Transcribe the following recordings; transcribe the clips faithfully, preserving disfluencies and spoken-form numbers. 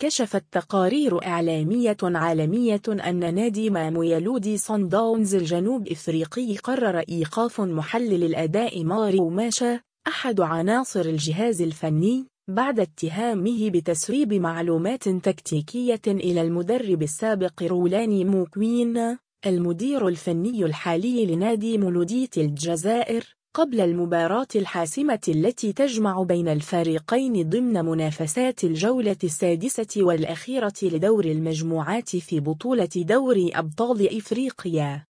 كشفت تقارير إعلامية عالمية أن نادي ماميلودي صن داونز الجنوب إفريقي قرر إيقاف محلل الأداء ماريو ماشا أحد عناصر الجهاز الفني بعد اتهامه بتسريب معلومات تكتيكية إلى المدرب السابق رولاني موكوين المدير الفني الحالي لنادي مولودية الجزائر قبل المباراة الحاسمة التي تجمع بين الفريقين ضمن منافسات الجولة السادسة والأخيرة لدور المجموعات في بطولة دوري أبطال إفريقيا.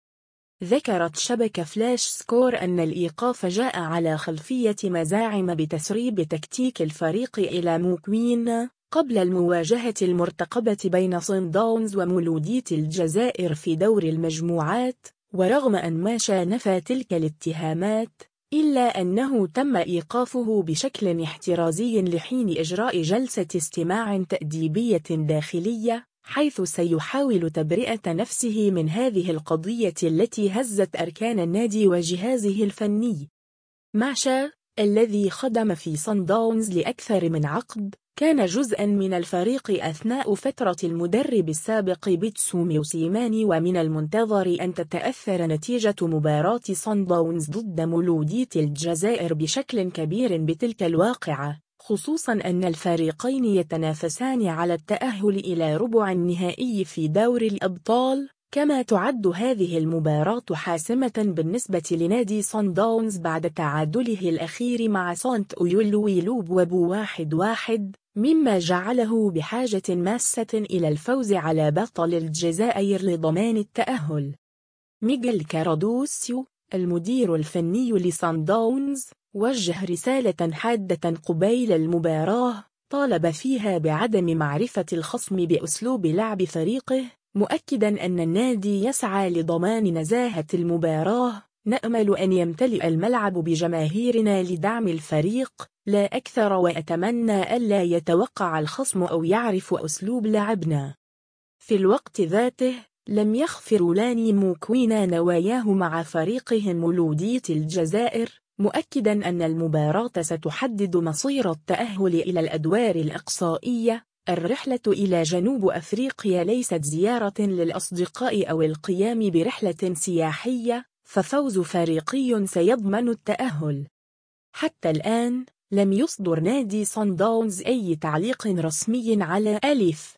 ذكرت شبكة فلاش سكور أن الإيقاف جاء على خلفية مزاعم بتسريب تكتيك الفريق إلى موكوين قبل المواجهة المرتقبة بين صن داونز ومولودية الجزائر في دور المجموعات. ورغم أن ماشا نفى تلك الاتهامات إلا أنه تم إيقافه بشكل احترازي لحين إجراء جلسة استماع تأديبية داخلية حيث سيحاول تبرئة نفسه من هذه القضية التي هزت أركان النادي وجهازه الفني. ماشا الذي خدم في صن داونز لأكثر من عقد كان جزءاً من الفريق أثناء فترة المدرب السابق بيتسو موسيماني، ومن المنتظر أن تتأثر نتيجة مباراة صن داونز ضد مولودية الجزائر بشكل كبير بتلك الواقعة، خصوصاً أن الفريقين يتنافسان على التأهل إلى ربع النهائي في دور الأبطال. كما تعد هذه المباراة حاسمة بالنسبة لنادي صن داونز بعد تعادله الأخير مع سانت أويلويلو بو واحد واحد، مما جعله بحاجة ماسة إلى الفوز على بطل الجزائر لضمان التأهل. ميغيل كارادوسيو المدير الفني لصن داونز وجه رسالة حادة قبيل المباراة طالب فيها بعدم معرفة الخصم بأسلوب لعب فريقه، مؤكداً أن النادي يسعى لضمان نزاهة المباراة. نأمل أن يمتلئ الملعب بجماهيرنا لدعم الفريق لا أكثر، وأتمنى ألا يتوقع الخصم أو يعرف أسلوب لعبنا. في الوقت ذاته لم يخف رولاني موكوين نواياه مع فريقه مولودية الجزائر، مؤكداً أن المباراة ستحدد مصير التأهل إلى الأدوار الإقصائية. الرحلة إلى جنوب أفريقيا ليست زيارة للأصدقاء أو القيام برحلة سياحية، ففوز فريقي سيضمن التأهل. حتى الآن لم يصدر نادي صن داونز أي تعليق رسمي على ألف